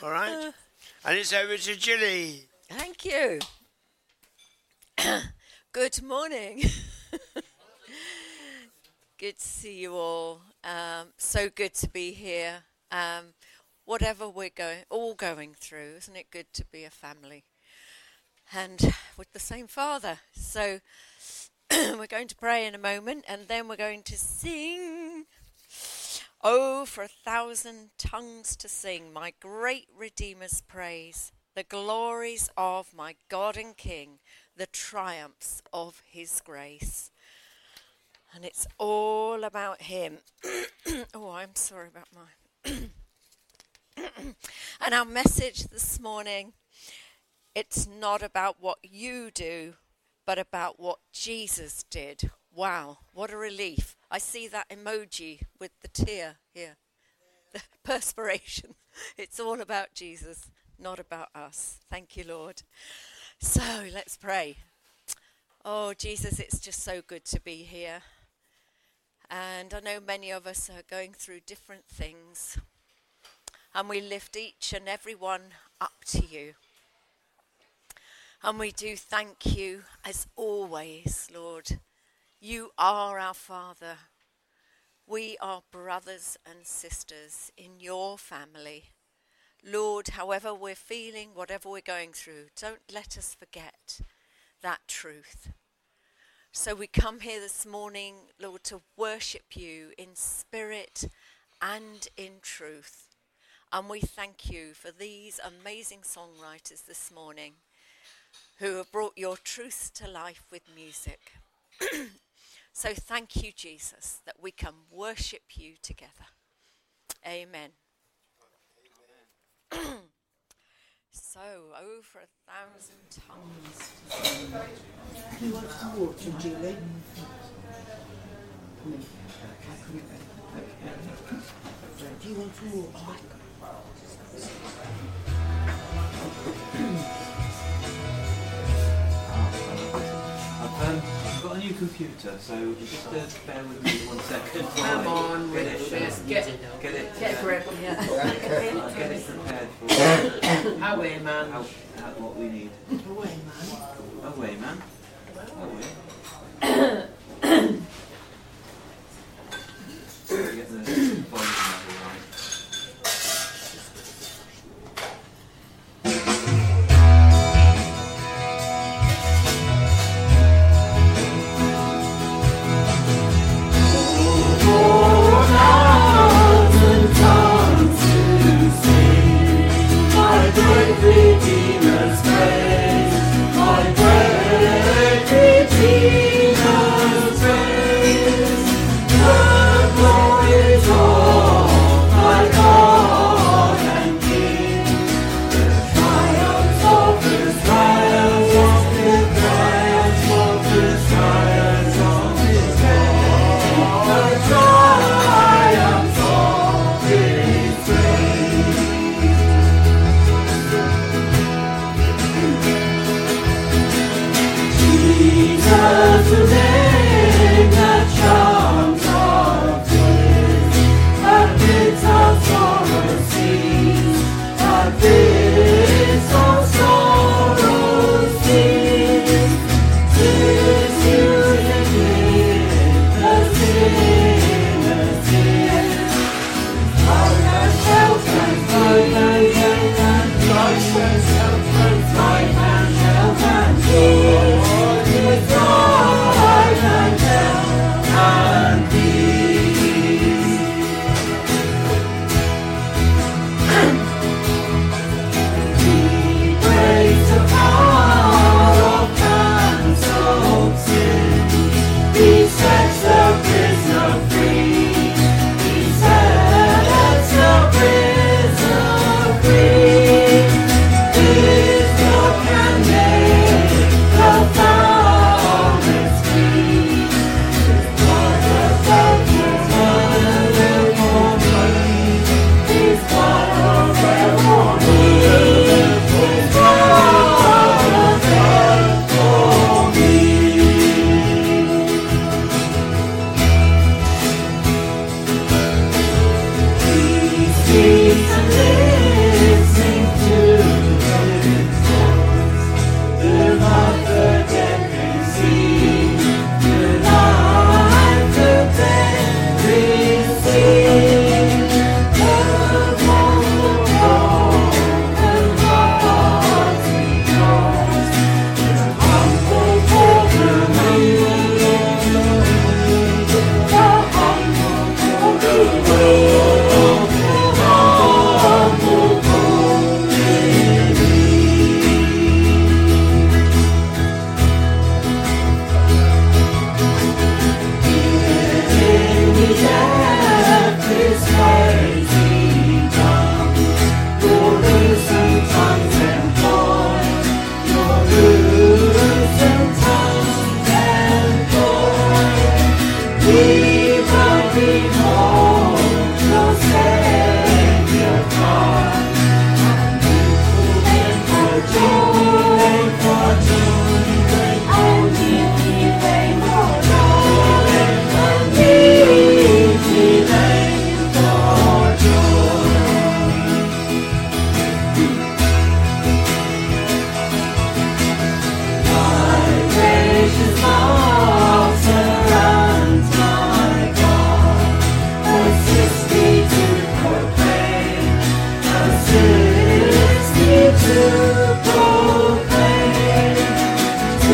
All right. And it's over to Gilly. Thank you. Good morning. Good to see you all. So good to be here. Whatever we're going through, isn't it good to be a family? And with the same Father. So we're going to pray in a moment, and then we're going to sing. Oh, for 1,000 tongues to sing my great Redeemer's praise, the glories of my God and King, the triumphs of his grace. And it's all about him. Oh, I'm sorry about my... And our message this morning, it's not about what you do, but about what Jesus did. Wow, what a relief. I see that emoji with the tear here, the perspiration. It's all about Jesus, not about us. Thank you, Lord. So let's pray. Oh, Jesus, it's just so good to be here. And I know many of us are going through different things. And we lift each and every one up to you. And we do thank you as always, Lord. You are our Father. We are brothers and sisters in your family. Lord, however we're feeling, whatever we're going through, don't let us forget that truth. So we come here this morning, Lord, to worship you in spirit and in truth. And we thank you for these amazing songwriters this morning who have brought your truths to life with music. So thank you, Jesus, that we can worship you together. Amen. So, over 1,000 tongues. Do you want some water, Julie? Do you want some water? I've got a new computer, so just bear with me 1 second. Come on, Richard. Get it grip. I'll get it prepared for Away, man. what we need. Away, man. Away, man. Away. Get the volume level right. Redeemer's praise, my great Redeemer's praise, the glories of my God and King, the triumphs of his triumphs of his triumphs of his triumphs of his God, the triumphs of his praise. Jesus, the name that charms our days, that bids our sorrow cease, that bids our sorrow cease. 'Tis you that give the sinner's tears, life and health and life and health and life and health and life and health and joy.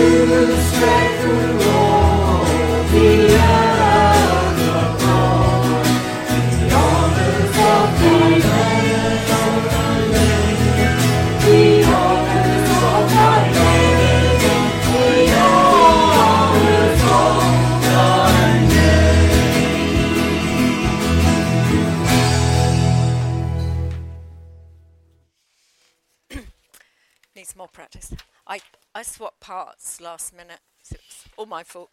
Needs more practice. I swapped parts last minute. So it's all my fault.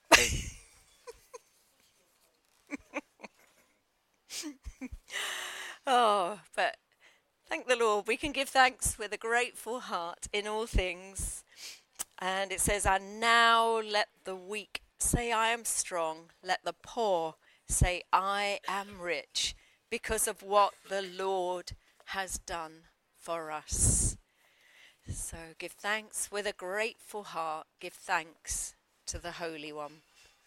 Oh, but thank the Lord. We can give thanks with a grateful heart in all things. And it says, and now let the weak say, I am strong. Let the poor say, I am rich, because of what the Lord has done for us. So give thanks with a grateful heart. Give thanks to the Holy One.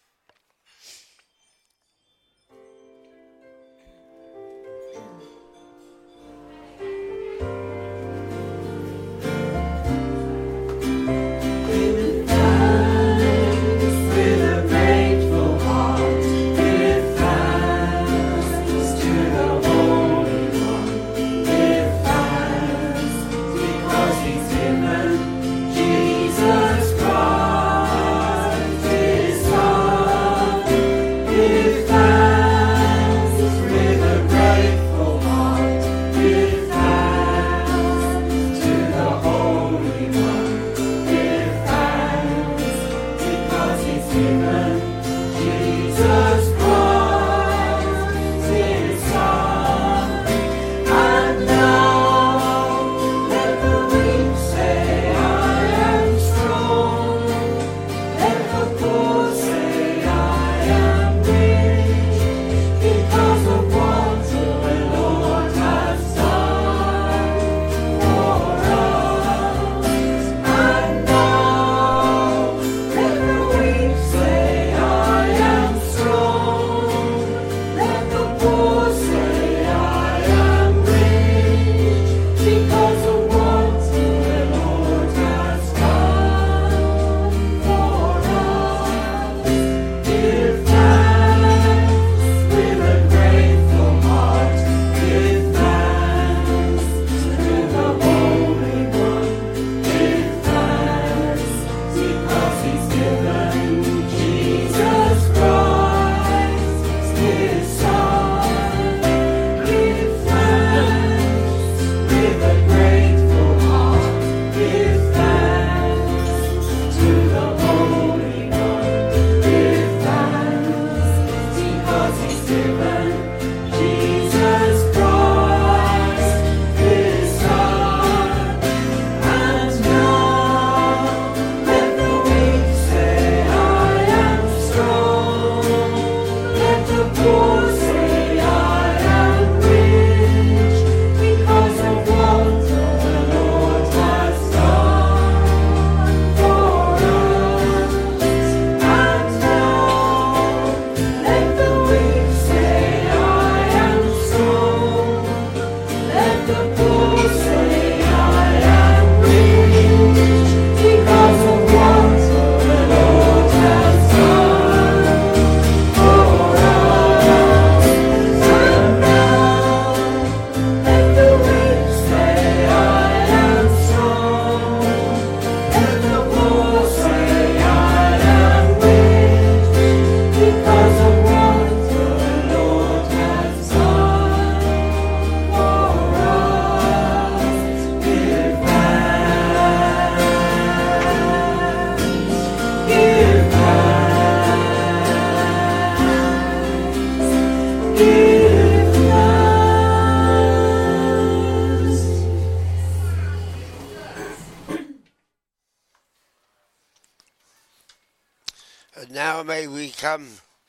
And now may we come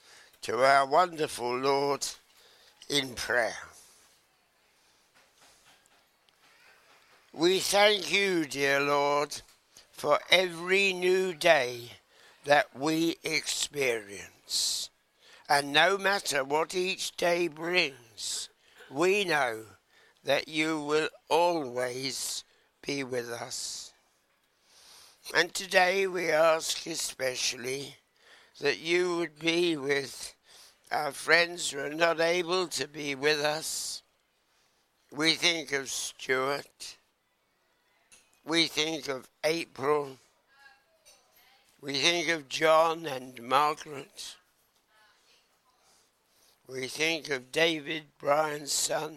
to our wonderful Lord in prayer. We thank you, dear Lord, for every new day that we experience. And no matter what each day brings, we know that you will always be with us. And today we ask especially that you would be with our friends who are not able to be with us. We think of Stuart. We think of April. We think of John and Margaret. We think of David, Brian's son.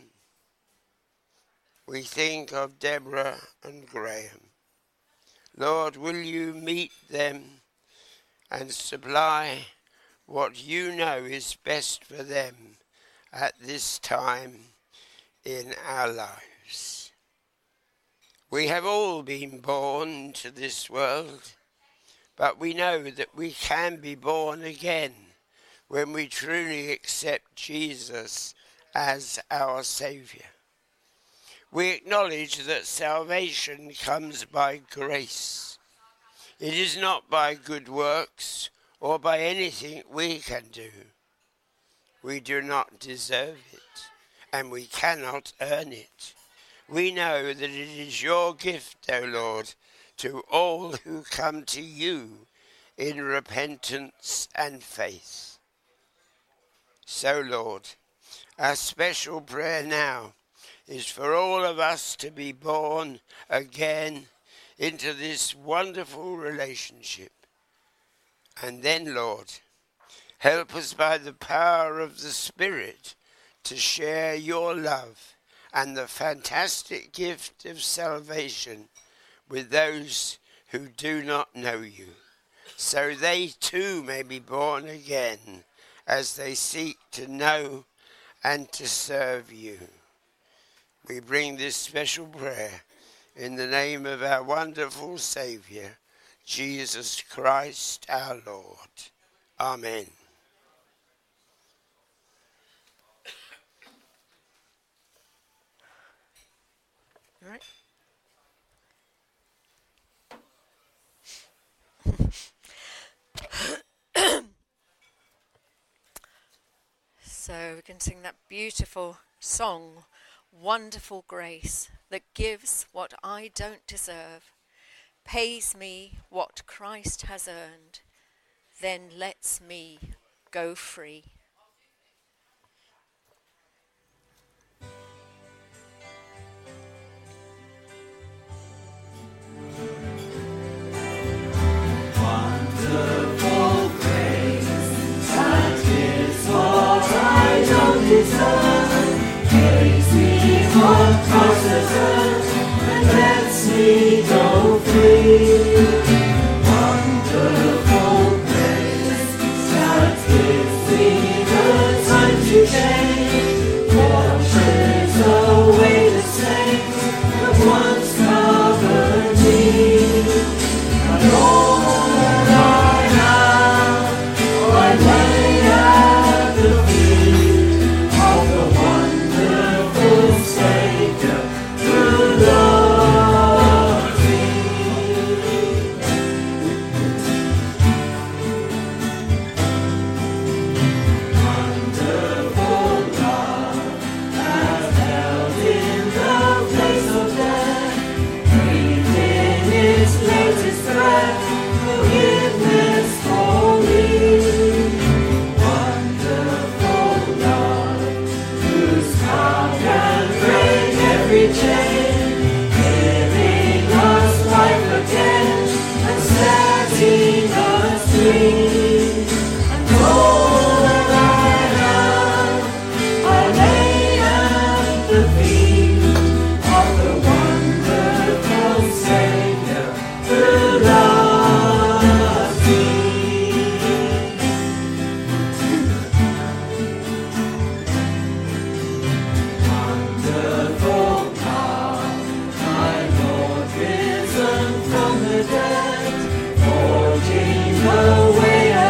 We think of Deborah and Graham. Lord, will you meet them and supply what you know is best for them at this time in our lives. We have all been born to this world, but we know that we can be born again when we truly accept Jesus as our Saviour. We acknowledge that salvation comes by grace. It is not by good works or by anything we can do. We do not deserve it, and we cannot earn it. We know that it is your gift, O Lord, to all who come to you in repentance and faith. So, Lord, our special prayer now is for all of us to be born again into this wonderful relationship. And then, Lord, help us by the power of the Spirit to share your love and the fantastic gift of salvation with those who do not know you, so they too may be born again as they seek to know and to serve you. We bring this special prayer in the name of our wonderful Saviour, Jesus Christ our Lord. Amen. All right. So we can sing that beautiful song, Wonderful Grace, that gives what I don't deserve, pays me what Christ has earned, then lets me go free. Wonderful grace, that is what I don't deserve, pays me what Christ has earned, and lets me go free. Wonderful grace, that gives me the time to change, washes away the stains that once covered me. And all I have, I lay at the feet of the wonderful Saviour who loves me. Wonderful love has held in the place of death, breathed in its latest breath, forgiveness for me. Wonderful love, whose power can break every chain, giving us life again and setting us free. And all that I have, I lay at the feet of the wonderful Saviour who loves me. Wonderful God, my Lord risen from the dead, forging the way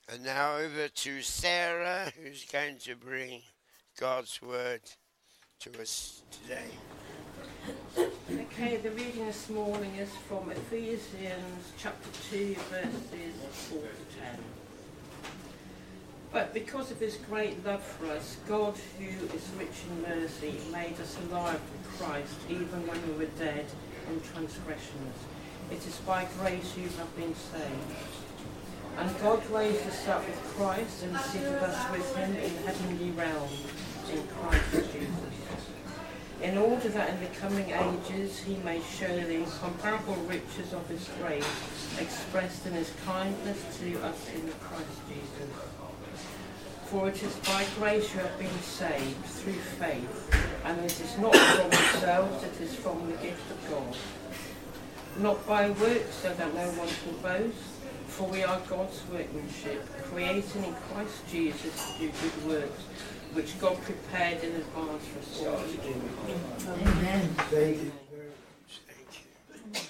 And now over to Sarah, who's going to bring God's word to us today. Okay, the reading this morning is from Ephesians chapter 2, verses 4 to 10. But because of his great love for us, God, who is rich in mercy, made us alive with Christ, even when we were dead in transgressions. It is by grace you have been saved. And God raised us up with Christ and seated us with him in heavenly realms in Christ Jesus, in order that in the coming ages he may show the incomparable riches of his grace expressed in his kindness to us in Christ Jesus. For it is by grace you have been saved through faith, and it is not from yourselves, it is from the gift of God. Not by works, so that no one can boast, for we are God's workmanship, created in Christ Jesus to do good works, which God prepared in advance for us all to do. Amen. Thank you very much. Thank you.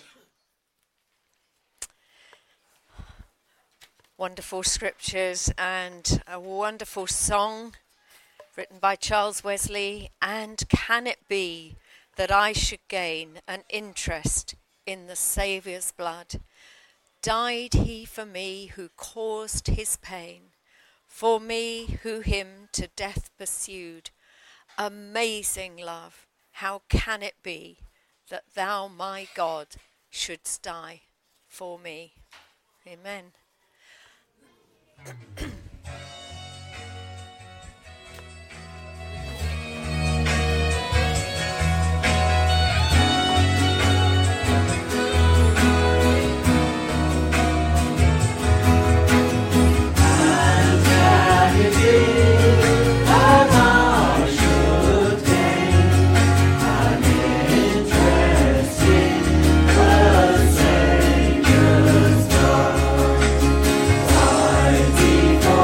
Wonderful scriptures and a wonderful song written by Charles Wesley. And can it be that I should gain an interest in the Saviour's blood? Died he for me who caused his pain, for me who him to death pursued? Amazing love, how can it be that thou, my God, shouldst die for me? Amen. For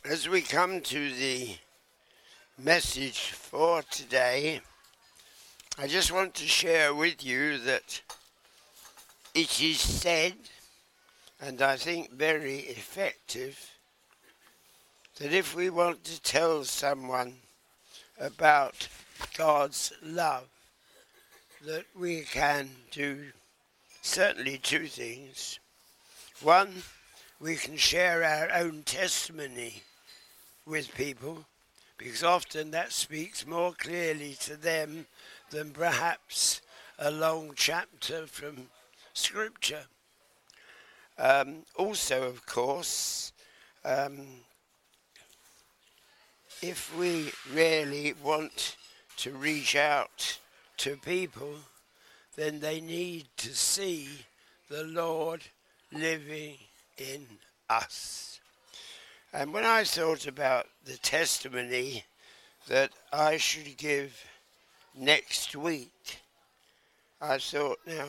As we come to the message for today, I just want to share with you that it is said, and I think very effective, that if we want to tell someone about God's love, that we can do certainly two things. One, we can share our own testimony with people, because often that speaks more clearly to them than perhaps a long chapter from Scripture. Also, of course, if we really want to reach out to people, then they need to see the Lord living in us. And when I thought about the testimony that I should give next week, I thought, now,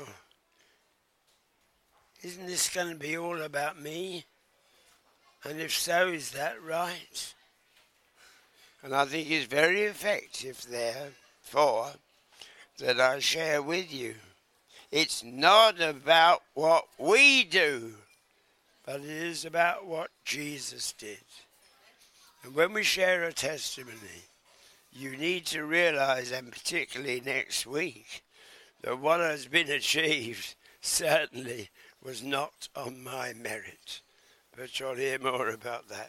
isn't this going to be all about me? And if so, is that right? And I think it's very effective, therefore, that I share with you. It's not about what we do, but it is about what Jesus did. And when we share a testimony, you need to realize, and particularly next week, that what has been achieved certainly was not on my merit. But you'll hear more about that.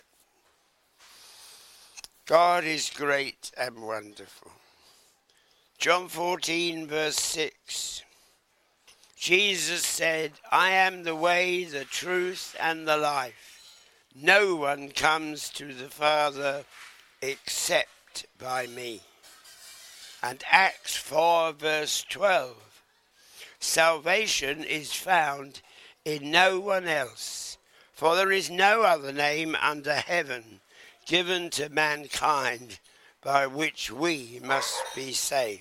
God is great and wonderful. John 14, verse 6. Jesus said, I am the way, the truth, and the life. No one comes to the Father except by me. And Acts 4, verse 12. Salvation is found in no one else, for there is no other name under heaven given to mankind by which we must be saved.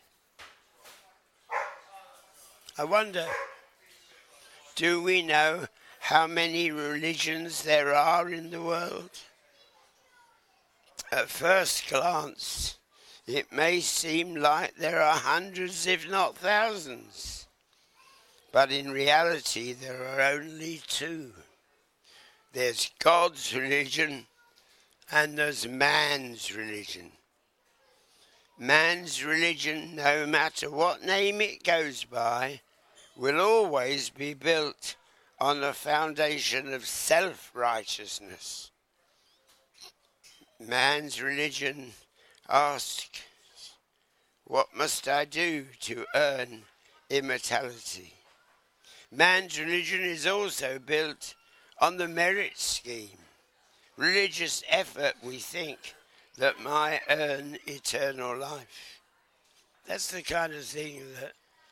I wonder, do we know how many religions there are in the world? At first glance, it may seem like there are hundreds, if not thousands. But in reality, there are only two. There's God's religion and there's man's religion. Man's religion, no matter what name it goes by, will always be built on the foundation of self-righteousness. Man's religion asks, what must I do to earn immortality? Man's religion is also built on the merit scheme. Religious effort, we think, that might earn eternal life. That's the kind of thing that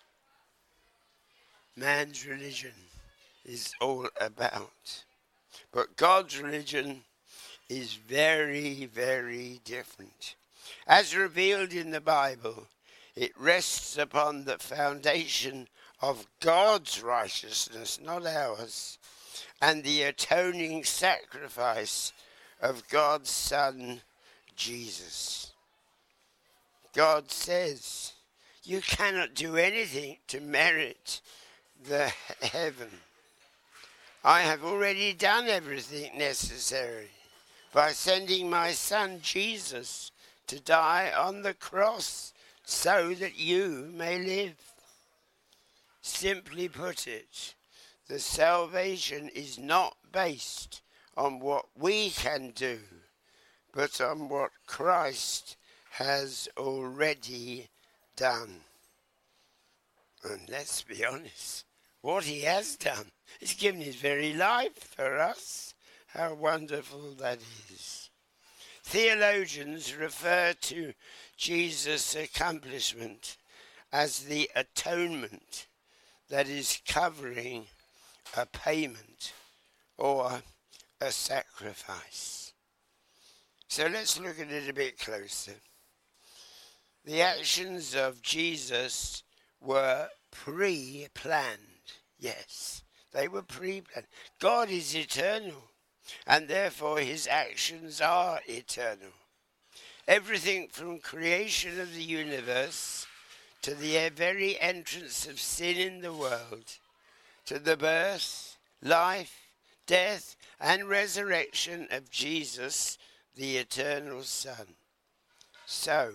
man's religion is all about. But God's religion is very, very different. As revealed in the Bible, it rests upon the foundation of God's righteousness, not ours, and the atoning sacrifice of God's Son, Jesus. God says, you cannot do anything to merit the heaven. I have already done everything necessary by sending my Son, Jesus, to die on the cross so that you may live. Simply put it, the salvation is not based on what we can do, but on what Christ has already done. And let's be honest, what he has done, he's given his very life for us. How wonderful that is. Theologians refer to Jesus' accomplishment as the atonement that is covering a payment or a sacrifice. So let's look at it a bit closer. The actions of Jesus were pre-planned. Yes, they were pre-planned. God is eternal. and therefore his actions are eternal. Everything from creation of the universe to the very entrance of sin in the world, to the birth, life, death, and resurrection of Jesus, the eternal Son. So,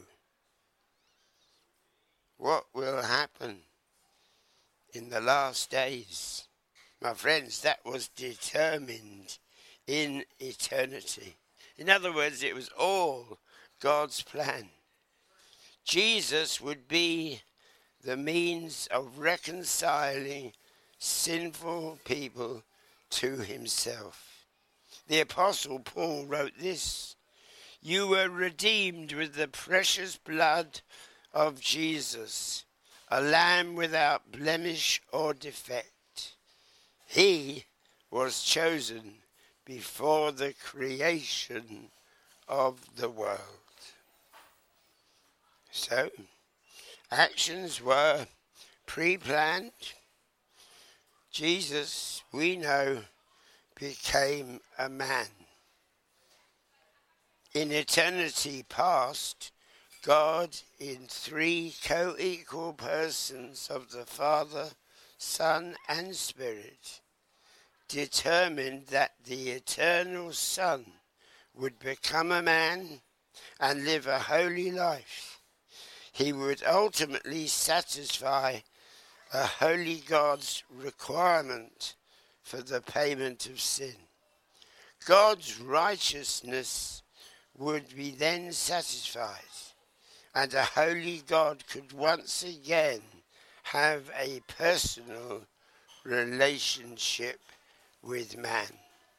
what will happen in the last days? My friends, that was determined in eternity. In other words, it was all God's plan. Jesus would be the means of reconciling sinful people to himself. The Apostle Paul wrote this: "You were redeemed with the precious blood of Jesus, a lamb without blemish or defect. He was chosen before the creation of the world." So, actions were pre-planned. Jesus, we know, became a man. In eternity past, God, in three co-equal persons of the Father, Son, and Spirit, determined that the eternal Son would become a man and live a holy life. He would ultimately satisfy a holy God's requirement for the payment of sin. God's righteousness would be then satisfied, and a holy God could once again have a personal relationship with man.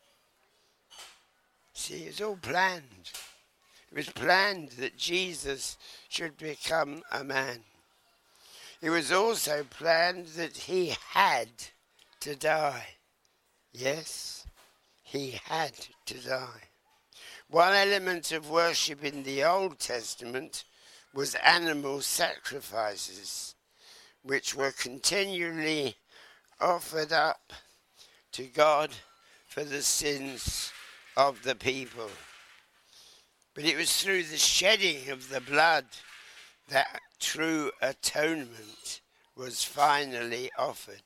See, it's all planned. It was planned that Jesus should become a man. It was also planned that he had to die. Yes, he had to die. One element of worship in the Old Testament was animal sacrifices, which were continually offered up to God for the sins of the people. But it was through the shedding of the blood that true atonement was finally offered.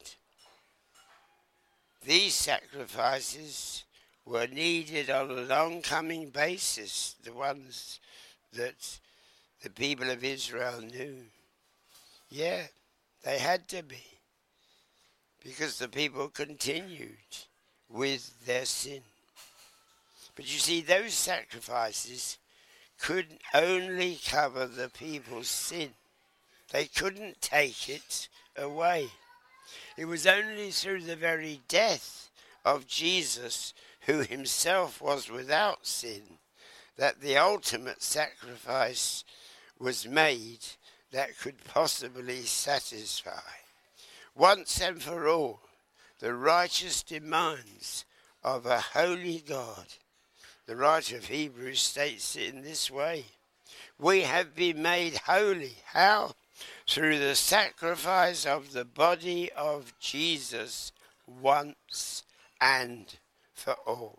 These sacrifices were needed on an oncoming basis, the ones that the people of Israel knew. Yeah, they had to be, because the people continued with their sin. But you see, those sacrifices could only cover the people's sin. They couldn't take it away. It was only through the very death of Jesus, who himself was without sin, that the ultimate sacrifice was made that could possibly satisfy, once and for all, the righteous demands of a holy God. The writer of Hebrews states it in this way: we have been made holy. How? Through the sacrifice of the body of Jesus once and for all.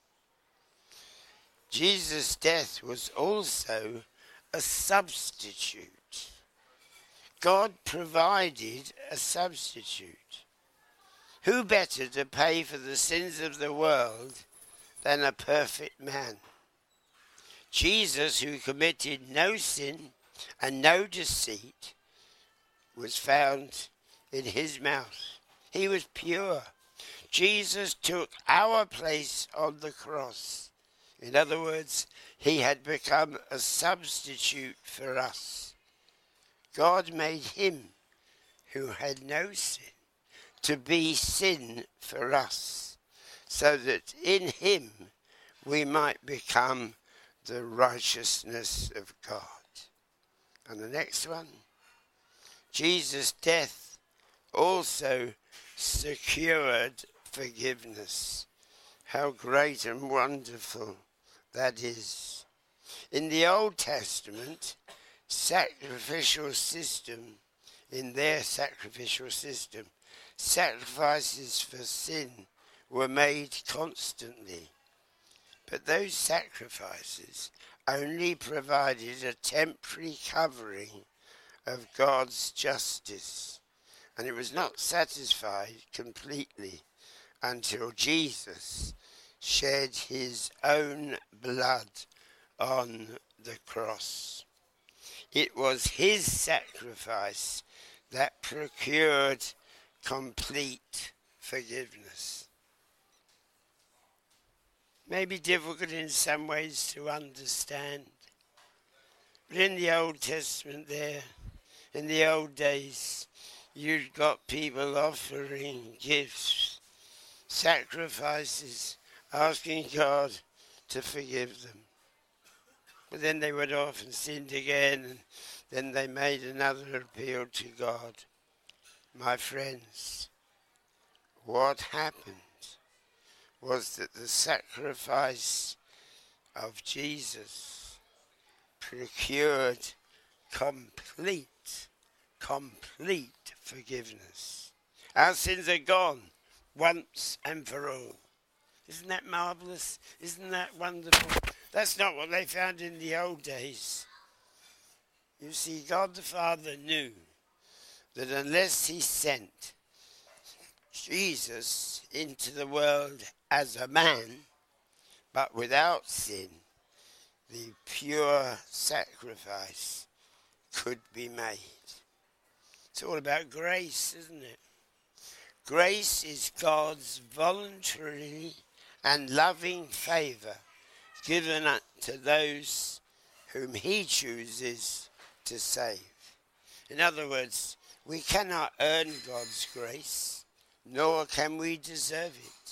Jesus' death was also a substitute. God provided a substitute. Who better to pay for the sins of the world than a perfect man? Jesus, who committed no sin and no deceit, was found in his mouth. He was pure. Jesus took our place on the cross. In other words, he had become a substitute for us. God made him, who had no sin, to be sin for us, so that in him we might become the righteousness of God. And the next one, Jesus' death also secured forgiveness. How great and wonderful that is. In the Old Testament, in their sacrificial system, sacrifices for sin were made constantly. But those sacrifices only provided a temporary covering of God's justice, and it was not satisfied completely until Jesus shed his own blood on the cross. It was his sacrifice that procured complete forgiveness. Maybe difficult in some ways to understand, but in the Old Testament there, in the old days, you'd got people offering gifts, sacrifices, asking God to forgive them. But then they went off and sinned again, and then they made another appeal to God. My friends, what happened was that the sacrifice of Jesus procured complete forgiveness. Our sins are gone once and for all. Isn't that marvelous? Isn't that wonderful? That's not what they found in the old days. You see, God the Father knew that unless he sent Jesus into the world as a man, but without sin, the pure sacrifice could be made. It's all about grace, isn't it? Grace is God's voluntary and loving favour given to those whom he chooses to save. In other words, we cannot earn God's grace, nor can we deserve it.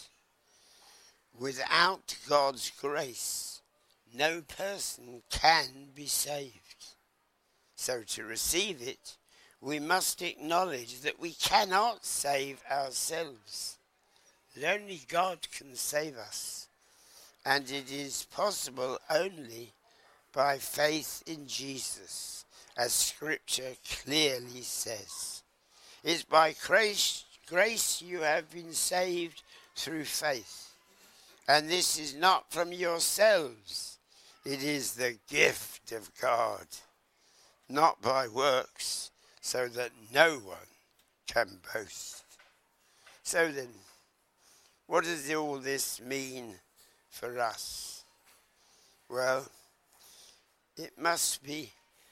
Without God's grace, no person can be saved. So to receive it, we must acknowledge that we cannot save ourselves. That only God can save us. And it is possible only by faith in Jesus, as Scripture clearly says. It's by grace you have been saved through faith. And this is not from yourselves. It is the gift of God, not by works, so that no one can boast. So then, what does all this mean for us? Well, it must be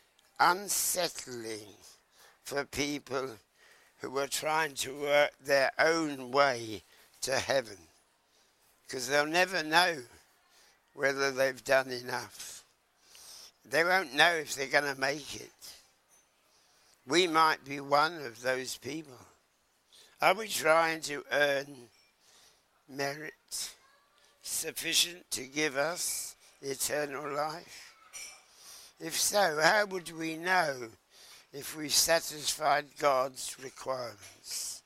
unsettling for people who are trying to work their own way to heaven, because they'll never know whether they've done enough. They won't know if they're going to make it. We might be one of those people. Are we trying to earn merit sufficient to give us eternal life? If so, how would we know if we've satisfied God's requirements?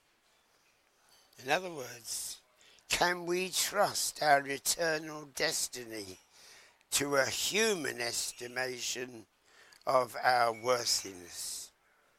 In other words, can we trust our eternal destiny to a human estimation of our worthiness?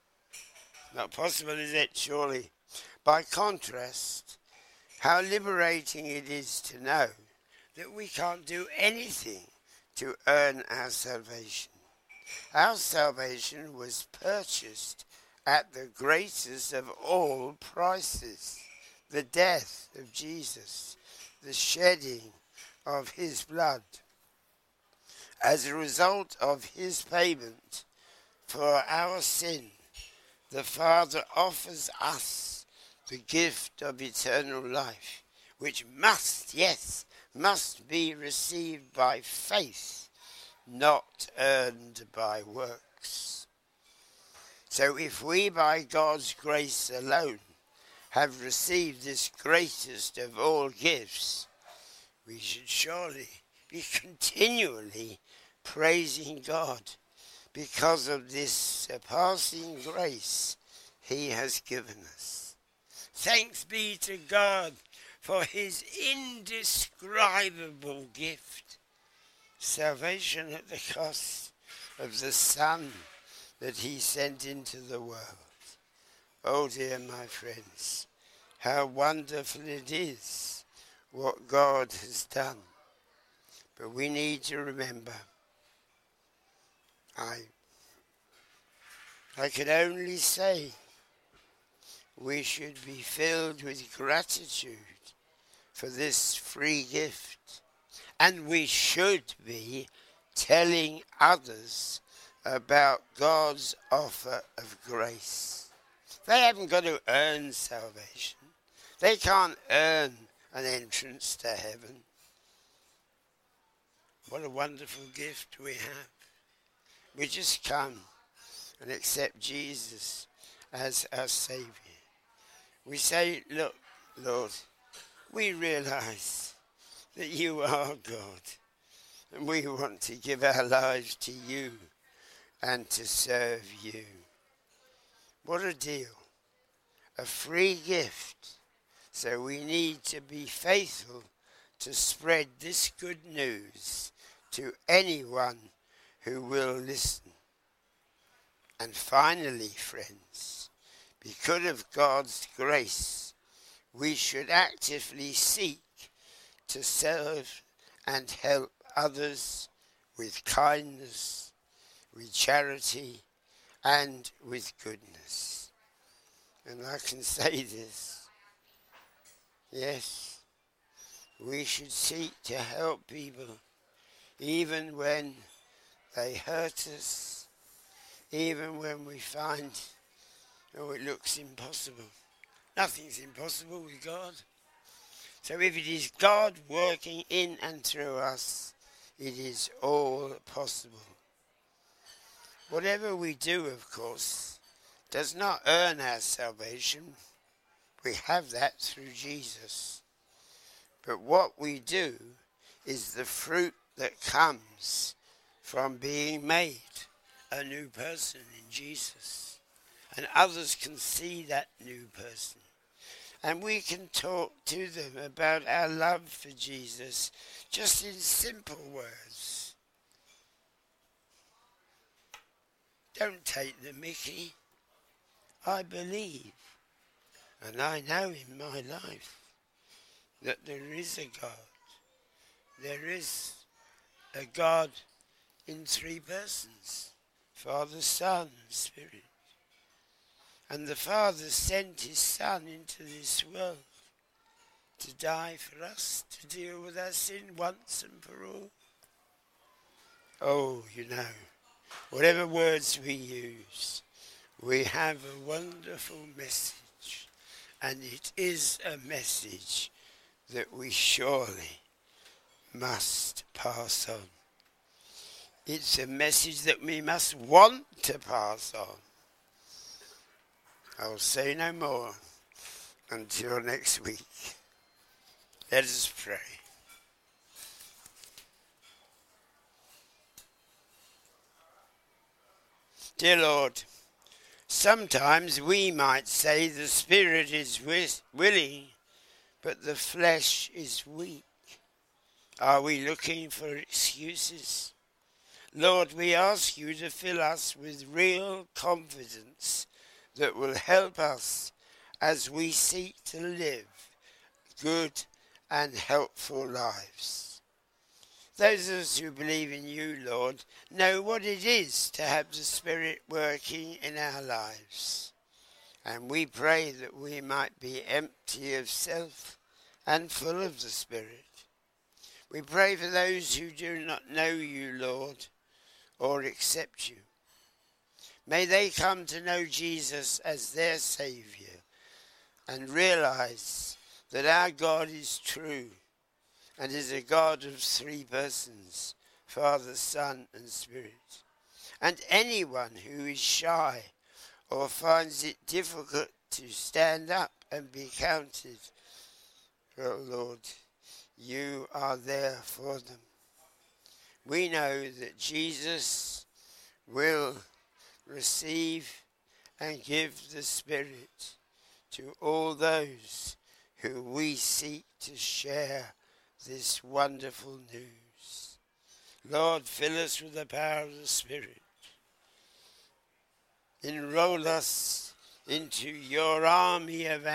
Not possible, is it, surely? By contrast, how liberating it is to know that we can't do anything to earn our salvation. Our salvation was purchased at the greatest of all prices, the death of Jesus, the shedding of his blood. As a result of his payment for our sin, the Father offers us the gift of eternal life, which must be received by faith, not earned by works. So if we by God's grace alone have received this greatest of all gifts, we should surely be continually praising God because of this surpassing grace he has given us. Thanks be to God for his indescribable gift, salvation at the cost of the Son that he sent into the world. Oh dear, my friends, how wonderful it is what God has done. But we need to remember, I can only say we should be filled with gratitude for this free gift. And we should be telling others about God's offer of grace. They haven't got to earn salvation. They can't earn an entrance to heaven. What a wonderful gift we have. We just come and accept Jesus as our Saviour. We say, look, Lord, we realize that you are God, and we want to give our lives to you and to serve you. What a deal. A free gift. So we need to be faithful to spread this good news to anyone who will listen. And finally, friends, because of God's grace, we should actively seek to serve and help others with kindness, with charity, and with goodness. And I can say this, yes, we should seek to help people even when they hurt us, even when we find, it looks impossible. Nothing's impossible with God. So if it is God working in and through us, it is all possible. Whatever we do, of course, does not earn our salvation. We have that through Jesus. But what we do is the fruit that comes from being made a new person in Jesus. And others can see that new person. And we can talk to them about our love for Jesus just in simple words. Don't take the mickey. I believe, and I know in my life, that there is a God. There is a God in three persons, Father, Son, and Spirit. And the Father sent his Son into this world to die for us, to deal with our sin once and for all. Oh, whatever words we use, we have a wonderful message. And it is a message that we surely must pass on. It's a message that we must want to pass on. I'll say no more until next week. Let us pray. Dear Lord, sometimes we might say the spirit is willing, but the flesh is weak. Are we looking for excuses? Lord, we ask you to fill us with real confidence that will help us as we seek to live good and helpful lives. Those of us who believe in you, Lord, know what it is to have the Spirit working in our lives. And we pray that we might be empty of self and full of the Spirit. We pray for those who do not know you, Lord, or accept you. May they come to know Jesus as their Saviour and realize that our God is true and is a God of three persons, Father, Son, and Spirit. And anyone who is shy or finds it difficult to stand up and be counted, oh Lord, you are there for them. We know that Jesus will receive and give the Spirit to all those who we seek to share this wonderful news. Lord, fill us with the power of the Spirit. Enroll us into your army of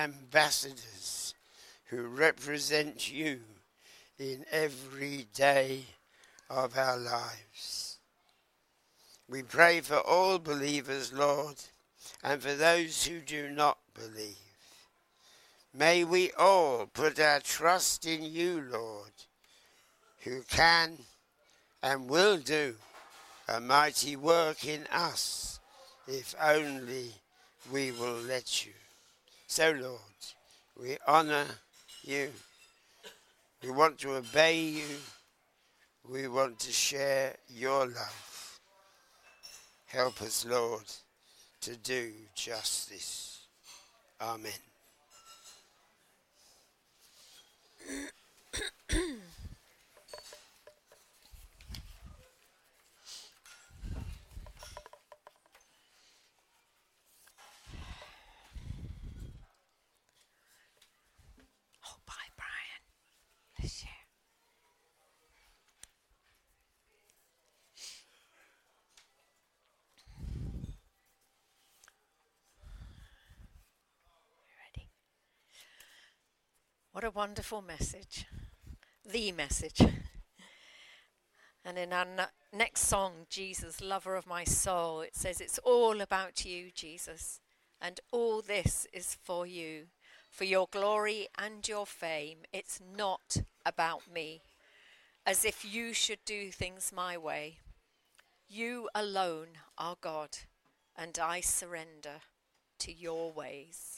ambassadors who represent you in everyday of our lives. We pray for all believers, Lord, and for those who do not believe. May we all put our trust in you, Lord, who can and will do a mighty work in us, if only we will let you. So, Lord, we honour you. We want to obey you. We want to share your love. Help us, Lord, to do just this. Amen. Oh, bye, Brian. Bless you. Ready? What a wonderful message. The message. And in our next song, Jesus, Lover of My Soul, it says, it's all about you, Jesus, and all this is for you, for your glory and your fame. It's not about me, as if you should do things my way. You alone are God, and I surrender to your ways.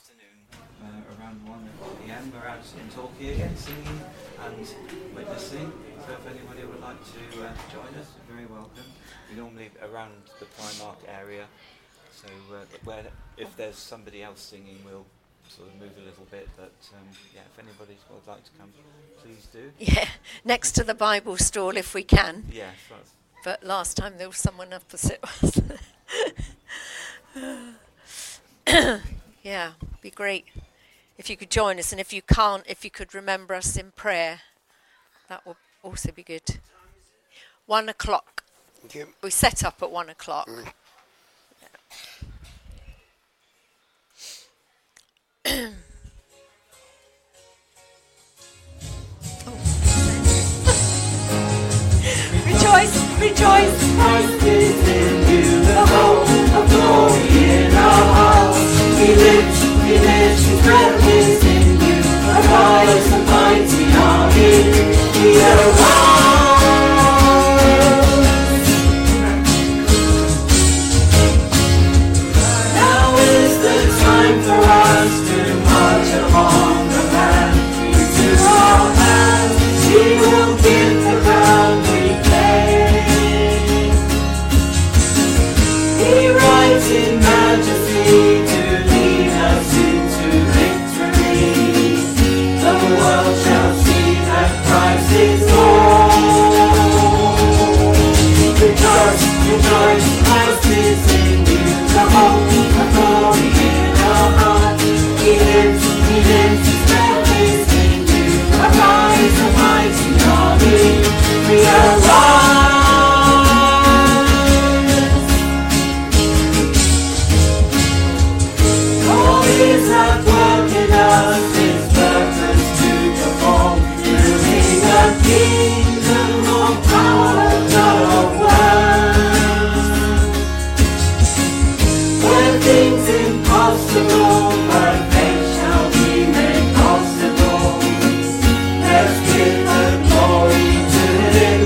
afternoon, around 1 p.m. We're out in Torquay again, singing and witnessing. So if anybody would like to join us, you're very welcome. We're normally around the Primark area, so if there's somebody else singing, we'll sort of move a little bit. But yeah, if anybody would like to come, please do. Yeah, next to the Bible stall if we can. Yes, that's But last time there was someone opposite us. Yeah, be great if you could join us, and if you can't, if you could remember us in prayer, that would also be good. 1 o'clock. Thank you. We set up at 1 o'clock. Rejoice, rejoice, Christ is in you, the hope of glory in our hearts. He lives, His breath is in you, arise, the mighty army, we arise. Now is the time for us to march along the land, into our hands, He will give the crown we claim. He rides in majesty to lead us into victory. The world shall see that Christ is Lord. Rejoice, rejoice, Christ is in you, the hope of glory in our heart. He lives, His breath is in you, arise, a mighty army, we arise. All is at work in us, His purpose to perform, building a kingdom of power, not of words. Where things impossible, but faith shall be made possible. Let's give the glory to Him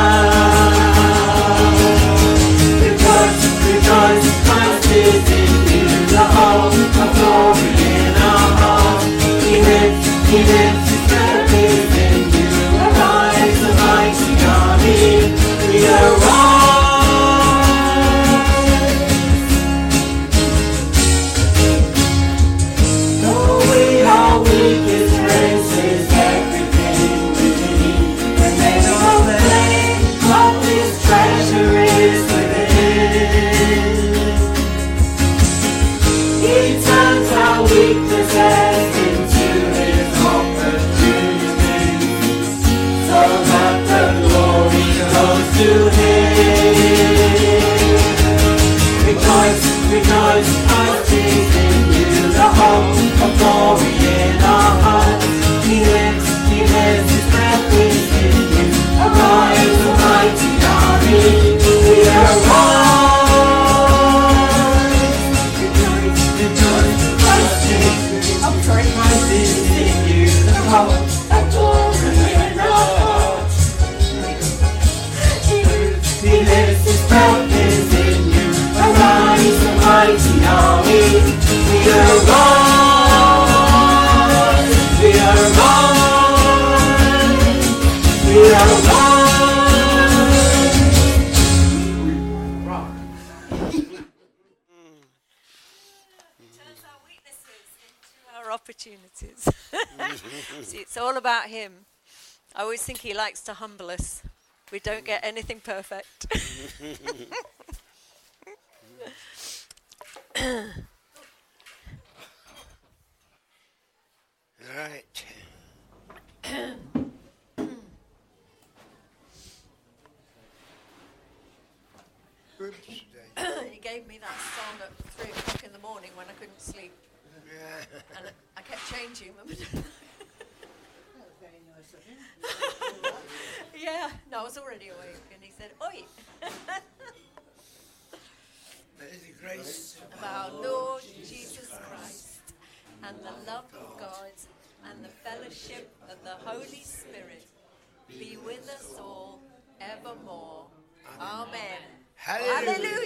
now. Rejoice, rejoice, Christ is in you, the hope of glory in our hearts. He lives, His breath is in you, arise, the mighty army, we arise. Though we are weak, His grace is everything we need. And may no blame, but His treasure is within. He turns our weaknesses into His opportunities, so that the glory goes to Him. Rejoice, rejoice, Christ is in you, the hope of glory in our hearts. He lives, His breath is in you, arise, the mighty army, we arise. Rejoice, rejoice, Christ is in you, the hope of glory in our hearts. He lives, His breath is in you, arise, the mighty army, we arise, we arise, we arise. Turns our weaknesses into our opportunities. See, it's all about Him. I always think He likes to humble us. We don't get anything perfect. Right. Oops. He gave me that song at 3 o'clock in the morning when I couldn't sleep, Yeah. and I kept changing them. Very nice of him. Yeah, no, I was already awake, and he said, "Oi!" May the grace of our Lord Jesus Christ, and the love of God, and the fellowship of the Holy Spirit be with us all evermore. Amen. Hallelujah. Hallelujah.